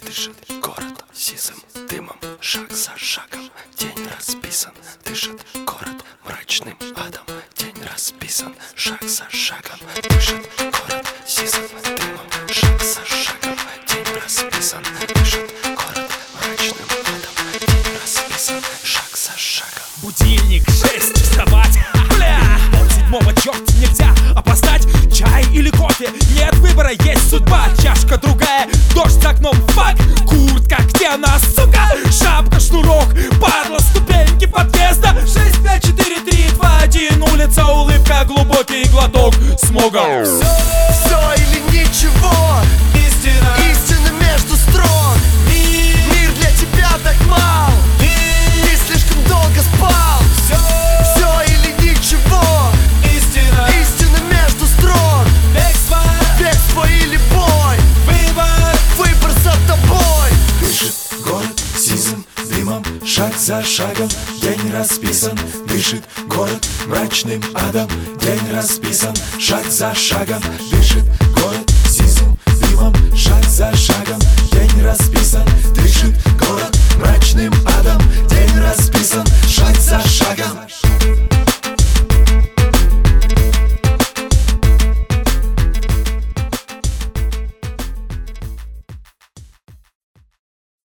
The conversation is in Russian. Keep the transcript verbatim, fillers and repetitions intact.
дышит город сизым дымом, шаг за шагом. День расписан, дышит город мрачным адом. День расписан, шаг за шагом. Дышит город сизым дымом, шаг за шагом. День расписан, дышит город мрачным адом. День расписан, шаг за шагом. Будильник шесть, вставать, бля! Пол седьмого, черт, нельзя опоздать. Чай или кофе, нет выбора, есть судьба. Чашка другая, дождь за окном, фак. Куртка, где она, сука? Шапка, шнурок, падла, ступеньки подъезда. Шесть, пять, четыре, три, два, один. Улица, улыбка, глубокий глоток смога. Все, все или ничего. Истина, Истина между строк. мир, Мир для тебя так мал. мир, Ты слишком долго спал. все, Все или ничего. истина, Истина между строк. бегство, Бегство или бой. выбор. Выбор за тобой. Дышит город сизым дымом, шаг за шагом. День расписан, дышит город мрачным адом. День расписан, шаг за шагом. Дышит город сизым дымом, шаг за шагом.